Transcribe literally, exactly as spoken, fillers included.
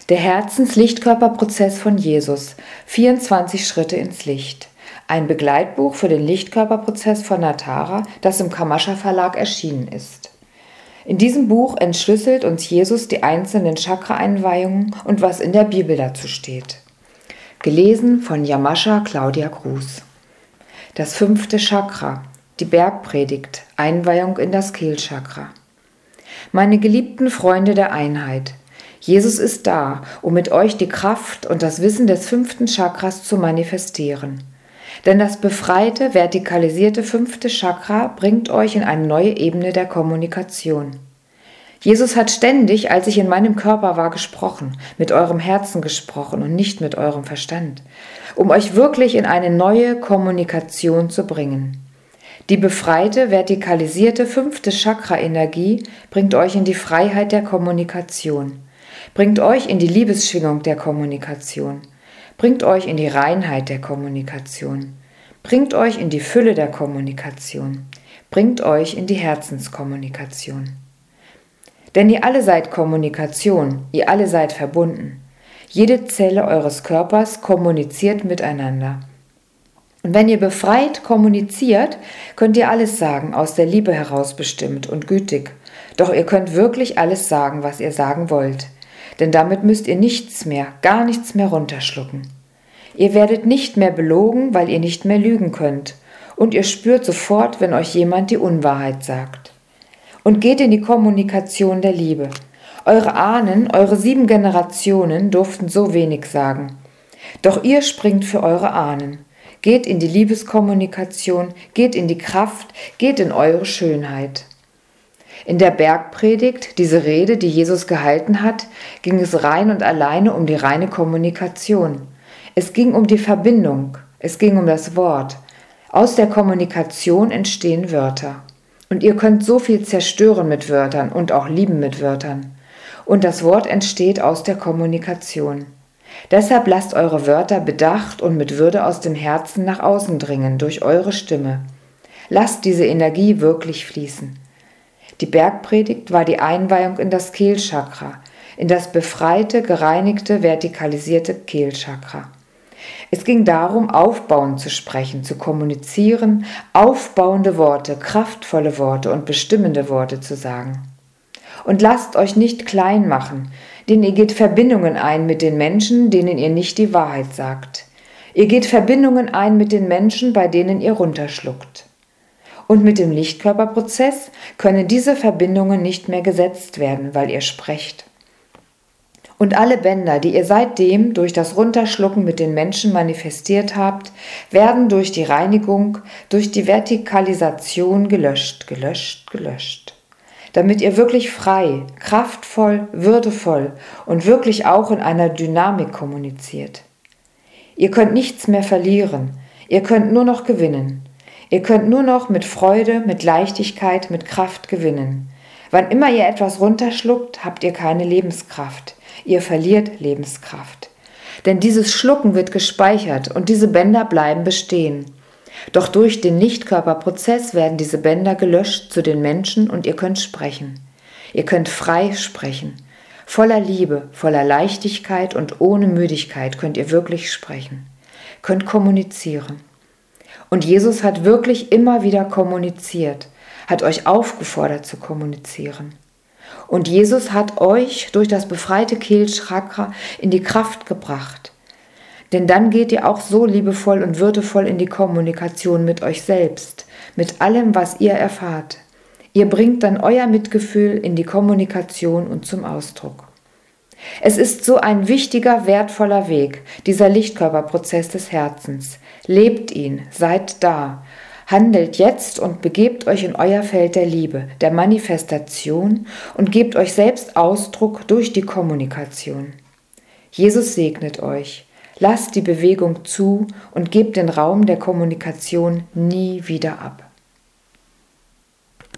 Der Herzens-Lichtkörperprozess von Jesus, vierundzwanzig Schritte ins Licht. Ein Begleitbuch für den Lichtkörperprozess von Natara, das im Kamascha Verlag erschienen ist. In diesem Buch entschlüsselt uns Jesus die einzelnen Chakra-Einweihungen und was in der Bibel dazu steht. Gelesen von Yamasha Claudia Gruß. Das fünfte Chakra, die Bergpredigt, Einweihung in das Kehlchakra. Meine geliebten Freunde der Einheit, Jesus ist da, um mit euch die Kraft und das Wissen des fünften Chakras zu manifestieren. Denn das befreite, vertikalisierte fünfte Chakra bringt euch in eine neue Ebene der Kommunikation. Jesus hat ständig, als ich in meinem Körper war, gesprochen, mit eurem Herzen gesprochen und nicht mit eurem Verstand, um euch wirklich in eine neue Kommunikation zu bringen. Die befreite, vertikalisierte fünfte Chakra-Energie bringt euch in die Freiheit der Kommunikation, bringt euch in die Liebesschwingung der Kommunikation, bringt euch in die Reinheit der Kommunikation, bringt euch in die Fülle der Kommunikation, bringt euch in die Herzenskommunikation. Denn ihr alle seid Kommunikation, ihr alle seid verbunden. Jede Zelle eures Körpers kommuniziert miteinander. Und wenn ihr befreit kommuniziert, könnt ihr alles sagen, aus der Liebe heraus bestimmt und gütig. Doch ihr könnt wirklich alles sagen, was ihr sagen wollt. Denn damit müsst ihr nichts mehr, gar nichts mehr runterschlucken. Ihr werdet nicht mehr belogen, weil ihr nicht mehr lügen könnt. Und ihr spürt sofort, wenn euch jemand die Unwahrheit sagt. Und geht in die Kommunikation der Liebe. Eure Ahnen, eure sieben Generationen durften so wenig sagen. Doch ihr springt für eure Ahnen. Geht in die Liebeskommunikation, geht in die Kraft, geht in eure Schönheit. In der Bergpredigt, diese Rede, die Jesus gehalten hat, ging es rein und alleine um die reine Kommunikation. Es ging um die Verbindung, es ging um das Wort. Aus der Kommunikation entstehen Wörter. Und ihr könnt so viel zerstören mit Wörtern und auch lieben mit Wörtern. Und das Wort entsteht aus der Kommunikation. Deshalb lasst eure Wörter bedacht und mit Würde aus dem Herzen nach außen dringen, durch eure Stimme. Lasst diese Energie wirklich fließen. Die Bergpredigt war die Einweihung in das Kehlchakra, in das befreite, gereinigte, vertikalisierte Kehlchakra. Es ging darum, aufbauend zu sprechen, zu kommunizieren, aufbauende Worte, kraftvolle Worte und bestimmende Worte zu sagen. Und lasst euch nicht klein machen, denn ihr geht Verbindungen ein mit den Menschen, denen ihr nicht die Wahrheit sagt. Ihr geht Verbindungen ein mit den Menschen, bei denen ihr runterschluckt. Und mit dem Lichtkörperprozess können diese Verbindungen nicht mehr gesetzt werden, weil ihr sprecht. Und alle Bänder, die ihr seitdem durch das Runterschlucken mit den Menschen manifestiert habt, werden durch die Reinigung, durch die Vertikalisation gelöscht, gelöscht, gelöscht. Damit ihr wirklich frei, kraftvoll, würdevoll und wirklich auch in einer Dynamik kommuniziert. Ihr könnt nichts mehr verlieren, ihr könnt nur noch gewinnen. Ihr könnt nur noch mit Freude, mit Leichtigkeit, mit Kraft gewinnen. Wann immer ihr etwas runterschluckt, habt ihr keine Lebenskraft. Ihr verliert Lebenskraft. Denn dieses Schlucken wird gespeichert und diese Bänder bleiben bestehen. Doch durch den Lichtkörperprozess werden diese Bänder gelöscht zu den Menschen und ihr könnt sprechen. Ihr könnt frei sprechen. Voller Liebe, voller Leichtigkeit und ohne Müdigkeit könnt ihr wirklich sprechen. Könnt kommunizieren. Und Jesus hat wirklich immer wieder kommuniziert, hat euch aufgefordert zu kommunizieren. Und Jesus hat euch durch das befreite Kehlchakra in die Kraft gebracht. Denn dann geht ihr auch so liebevoll und würdevoll in die Kommunikation mit euch selbst, mit allem, was ihr erfahrt. Ihr bringt dann euer Mitgefühl in die Kommunikation und zum Ausdruck. Es ist so ein wichtiger, wertvoller Weg, dieser Lichtkörperprozess des Herzens. Lebt ihn, seid da. Handelt jetzt und begebt euch in euer Feld der Liebe, der Manifestation und gebt euch selbst Ausdruck durch die Kommunikation. Jesus segnet euch. Lasst die Bewegung zu und gebt den Raum der Kommunikation nie wieder ab.